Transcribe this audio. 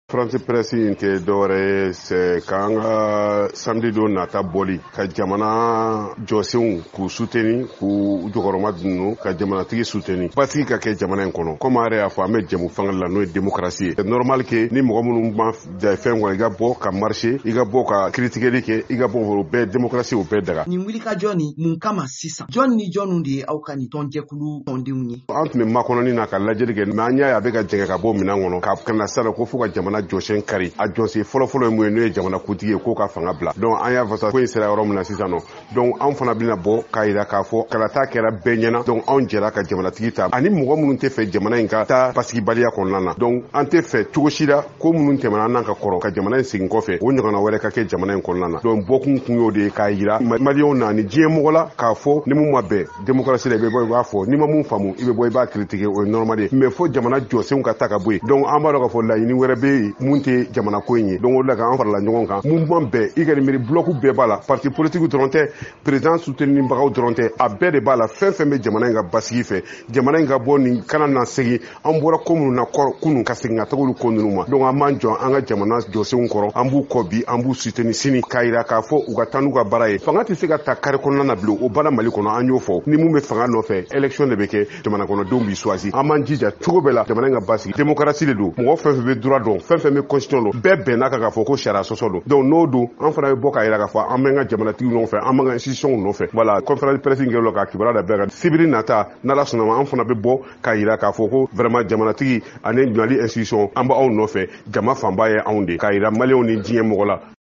France Presse in tɛ dɔwɛrɛ c'est k'an ka samedi don nata bɔli ka jamana jɔsenw k'u soutenir k'u jɔkɔrɔma dunun ka jamanatigi soutenir basigi ka kɛ jamana in kɔnɔ comme an yɛrɛ y'a fɔ an bɛ jɛmu fanga la n'o ye démocratie ye c'est normal que ni mɔgɔ minnu b'an fɛn kɔnɔ i ka bɔ ka marcher i ka bɔ ka critiquer kɛ i ka bɔ o bɛɛ démocratie o bɛɛ daga nin wulikajɔ nin mun kama sisan jɔn ni jɔnw de ye aw ka nin tɔnjɛkulu tɔndenw ye an tun bɛ makɔnɔni na ka lajɛli kɛ mais an y'a ye a bɛ ka jɛngɛ ka bɔ minɛn kɔnɔ ka kana sara ko fo ka jamana jɔsen kari a jɔsen fɔlɔfɔlɔ ye mun ye n'o ye jamana kuntigi ye k'o ka fanga bila donc an y'a fasa ko in sera yɔrɔ min na sisan nɔ donc an fana bɛna bɔ k'a yira k'a fɔ kalata kɛra bɛɛ ɲɛna donc anw jɛra ka jamanatigi ta ani mɔgɔ minnu tɛ fɛ jamana in ka taa basigibaliya kɔnɔna na donc an tɛ fɛ cogo si la ko minnu tɛmɛna an n'an ka kɔrɔ ka jamana in segin kɔfɛ o ɲɔgɔnna wɛrɛ ka kɛ jamana in kɔnɔna na donc bɔkun kun y'o de ye k'a yira maliyɛnw na ni diɲɛ mɔgɔ la k'a fɔ ni mun ma bɛn démocratie la i bɛ bɔ i b'a fɔ ni ma mun faamu i bɛ bɔ i b'a critiquer o ye normal ye mais fo jamana jɔsenw ka ta ka bɔ yen donc an b'a dɔn k'a fɔ laɲini wɛrɛ bɛ yen mun tɛ jamana ko in ye donc o de la k'an farala ɲɔgɔn kan mouvement bɛɛ i ka nin miiri bloc bɛɛ b'a la parti politique dɔrɔn tɛ président soutenibagaw dɔrɔn tɛ a bɛɛ de b'a la fɛn fɛn bɛ jamana in ka basigi fɛ jamana in ka bɔ nin kana na segin an bɔra ko minnu na kunun ka segin ka taga olu ko ninnu ma donc an b'an jɔ an ka jamana jɔsenw kɔrɔ an b'u kɔ bi an b'u soutenir sini k'a yira k'a fɔ u ka taa n'u ka baara ye fanga tɛ se ka ta kari kɔnɔna na bilen o baara Mali kɔnɔ an y'o fɔ ni mun bɛ fanga nɔfɛ élection de bɛ kɛ jamana kɔnɔdenw b'i choisir an b'an jija cogo bɛɛ la jamana in ka basigi démocratie de don mɔgɔ fɛn fɛn bɛ droit dɔn fɛn fɛn bɛ constitution dɔn bɛɛ bɛnna kan k'a fɔ ko sariya sɔsɔ don donc n'o don an fana bɛ bɔ k'a yira k'a fɔ an bɛ ka jamanatigiw nɔfɛ an b'an ka institution nɔfɛ voilà conférence presse in kɛla ka kibaruya da bɛɛ kan sibiri nata n'ala sɔnna ma an fana bɛ bɔ k'a yira k'a fɔ ko vraiment jamanatigi ani Mali institution an b'aw nɔfɛ jama fanba ye anw de k'a yira maliyɛnw ni diɲɛ mɔgɔ la